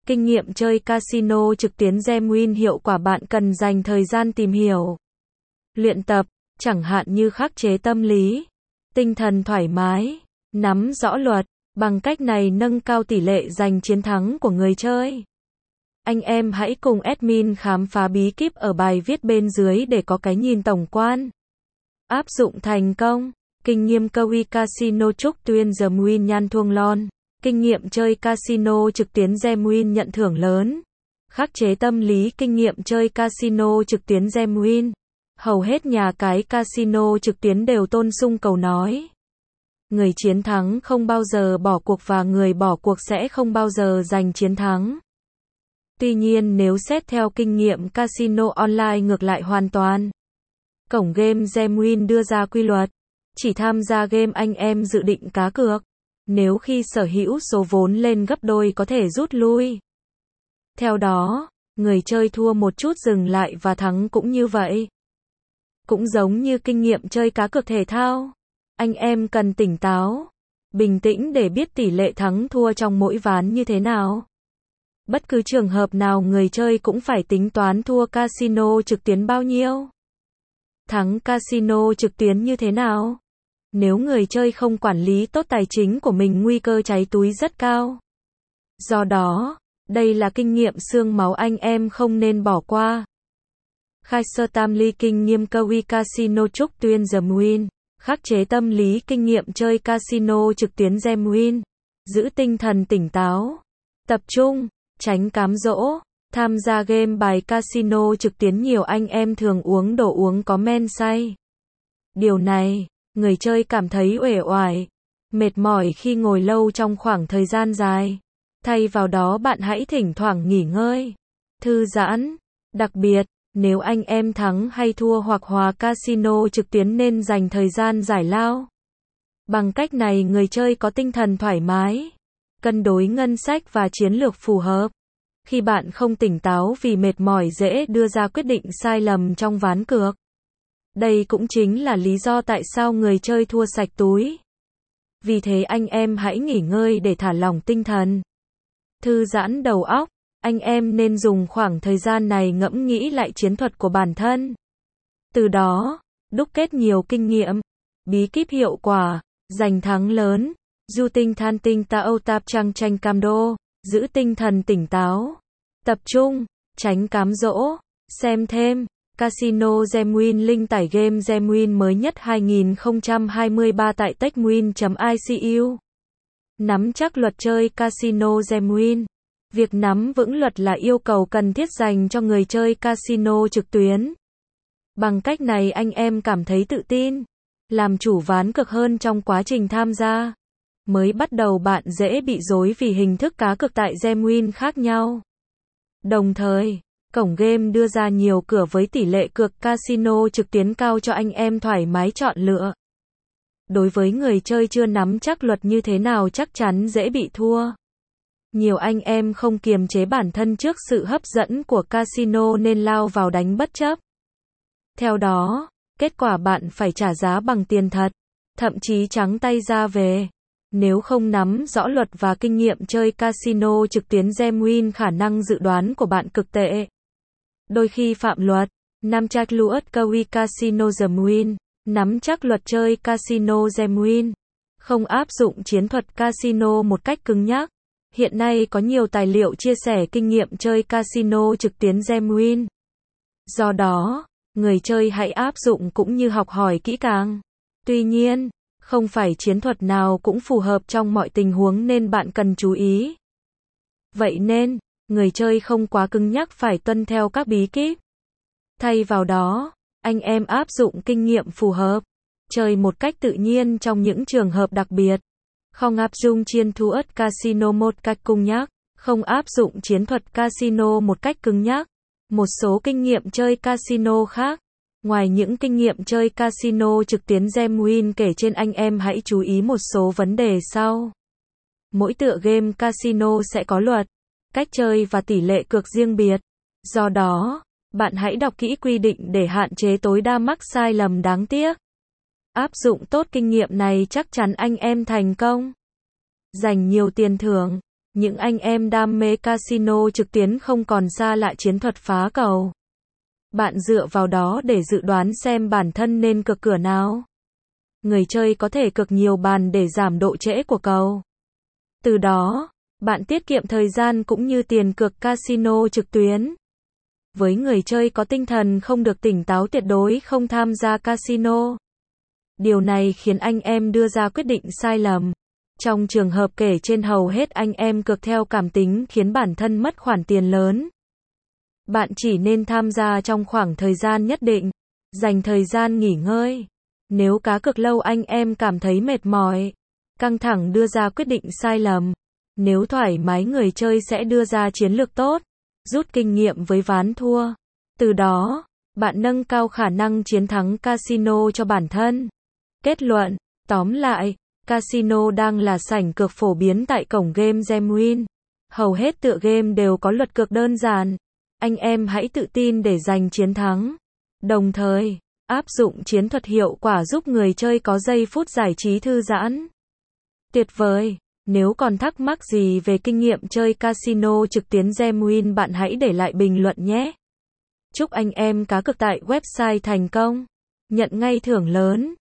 Kinh nghiệm chơi casino trực tuyến Genuine hiệu quả bạn cần dành thời gian tìm hiểu, luyện tập, chẳng hạn như khắc chế tâm lý, tinh thần thoải mái, nắm rõ luật. Bằng cách này nâng cao tỷ lệ giành chiến thắng của người chơi. Anh em hãy cùng admin khám phá bí kíp ở bài viết bên dưới để có cái nhìn tổng quan. Áp dụng thành công. Kinh nghiệm chơi casino trực tuyến Genuine nhan thuông lon. Kinh nghiệm chơi casino trực tuyến Genuine nhận thưởng lớn. Khắc chế tâm lý kinh nghiệm chơi casino trực tuyến Genuine. Hầu hết nhà cái casino trực tuyến đều tôn sùng câu nói: người chiến thắng không bao giờ bỏ cuộc và người bỏ cuộc sẽ không bao giờ giành chiến thắng. Tuy nhiên nếu xét theo kinh nghiệm casino online ngược lại hoàn toàn. Cổng game Genuine đưa ra quy luật: chỉ tham gia game anh em dự định cá cược. Nếu khi sở hữu số vốn lên gấp đôi có thể rút lui. Theo đó, người chơi thua một chút dừng lại và thắng cũng như vậy. Cũng giống như kinh nghiệm chơi cá cược thể thao. Anh em cần tỉnh táo, bình tĩnh để biết tỷ lệ thắng thua trong mỗi ván như thế nào. Bất cứ trường hợp nào người chơi cũng phải tính toán thua casino trực tuyến bao nhiêu, thắng casino trực tuyến như thế nào. Nếu người chơi không quản lý tốt tài chính của mình, nguy cơ cháy túi rất cao. Do đó, đây là kinh nghiệm xương máu anh em không nên bỏ qua. Khai sơ tam ly kinh nghiệm chơi casino trực tuyến Genuine. Khắc chế tâm lý kinh nghiệm chơi casino trực tuyến Genuine. Giữ tinh thần tỉnh táo, tập trung, tránh cám dỗ. Tham gia game bài casino trực tuyến nhiều anh em thường uống đồ uống có men say. Điều này, người chơi cảm thấy uể oải, mệt mỏi khi ngồi lâu trong khoảng thời gian dài. Thay vào đó bạn hãy thỉnh thoảng nghỉ ngơi, thư giãn. Đặc biệt, nếu anh em thắng hay thua hoặc hòa casino trực tuyến nên dành thời gian giải lao. Bằng cách này người chơi có tinh thần thoải mái, cân đối ngân sách và chiến lược phù hợp. Khi bạn không tỉnh táo vì mệt mỏi dễ đưa ra quyết định sai lầm trong ván cược. Đây cũng chính là lý do tại sao người chơi thua sạch túi. Vì thế anh em hãy nghỉ ngơi để thả lỏng tinh thần, thư giãn đầu óc. Anh em nên dùng khoảng thời gian này ngẫm nghĩ lại chiến thuật của bản thân. Từ đó, đúc kết nhiều kinh nghiệm, bí kíp hiệu quả, giành thắng lớn. Du tinh than tinh ta âu tạp trăng tranh cam đô, giữ tinh thần tỉnh táo, tập trung, tránh cám dỗ. Xem thêm, Casino Genuine link tải game Genuine mới nhất 2023 tại techwin.icu. Nắm chắc luật chơi Casino Genuine. Việc nắm vững luật là yêu cầu cần thiết dành cho người chơi casino trực tuyến. Bằng cách này anh em cảm thấy tự tin, làm chủ ván cược hơn trong quá trình tham gia. Mới bắt đầu bạn dễ bị rối vì hình thức cá cược tại Genuine khác nhau. Đồng thời, cổng game đưa ra nhiều cửa với tỷ lệ cược casino trực tuyến cao cho anh em thoải mái chọn lựa. Đối với người chơi chưa nắm chắc luật như thế nào chắc chắn dễ bị thua. Nhiều anh em không kiềm chế bản thân trước sự hấp dẫn của casino nên lao vào đánh bất chấp. Theo đó, kết quả bạn phải trả giá bằng tiền thật, thậm chí trắng tay ra về. Nếu không nắm rõ luật và kinh nghiệm chơi casino trực tuyến Genuine, khả năng dự đoán của bạn cực tệ. Đôi khi phạm luật. Nắm chắc luật chơi casino Genuine. Nắm chắc luật chơi casino Genuine. Không áp dụng chiến thuật casino một cách cứng nhắc. Hiện nay có nhiều tài liệu chia sẻ kinh nghiệm chơi casino trực tuyến Genuine. Do đó, người chơi hãy áp dụng cũng như học hỏi kỹ càng. Tuy nhiên, không phải chiến thuật nào cũng phù hợp trong mọi tình huống nên bạn cần chú ý. Vậy nên, người chơi không quá cứng nhắc phải tuân theo các bí kíp. Thay vào đó, anh em áp dụng kinh nghiệm phù hợp, chơi một cách tự nhiên trong những trường hợp đặc biệt. Không áp dụng chiến thuật casino một cách cứng nhắc, không áp dụng chiến thuật casino một cách cứng nhắc. Một số kinh nghiệm chơi casino khác. Ngoài những kinh nghiệm chơi casino trực tuyến Genuine kể trên, anh em hãy chú ý một số vấn đề sau. Mỗi tựa game casino sẽ có luật, cách chơi và tỷ lệ cược riêng biệt. Do đó, bạn hãy đọc kỹ quy định để hạn chế tối đa mắc sai lầm đáng tiếc. Áp dụng tốt kinh nghiệm này chắc chắn anh em thành công, giành nhiều tiền thưởng. Những anh em đam mê casino trực tuyến không còn xa lạ chiến thuật phá cầu. Bạn dựa vào đó để dự đoán xem bản thân nên cược cửa nào. Người chơi có thể cược nhiều bàn để giảm độ trễ của cầu. Từ đó, bạn tiết kiệm thời gian cũng như tiền cược casino trực tuyến. Với người chơi có tinh thần không được tỉnh táo tuyệt đối không tham gia casino. Điều này khiến anh em đưa ra quyết định sai lầm. Trong trường hợp kể trên hầu hết anh em cược theo cảm tính khiến bản thân mất khoản tiền lớn. Bạn chỉ nên tham gia trong khoảng thời gian nhất định, dành thời gian nghỉ ngơi. Nếu cá cược lâu anh em cảm thấy mệt mỏi, căng thẳng đưa ra quyết định sai lầm. Nếu thoải mái người chơi sẽ đưa ra chiến lược tốt, rút kinh nghiệm với ván thua. Từ đó, bạn nâng cao khả năng chiến thắng casino cho bản thân. Kết luận, tóm lại, casino đang là sảnh cược phổ biến tại cổng game Gemwin. Hầu hết tựa game đều có luật cược đơn giản. Anh em hãy tự tin để giành chiến thắng. Đồng thời, áp dụng chiến thuật hiệu quả giúp người chơi có giây phút giải trí thư giãn. Tuyệt vời! Nếu còn thắc mắc gì về kinh nghiệm chơi casino trực tuyến Gemwin bạn hãy để lại bình luận nhé. Chúc anh em cá cược tại website thành công, nhận ngay thưởng lớn.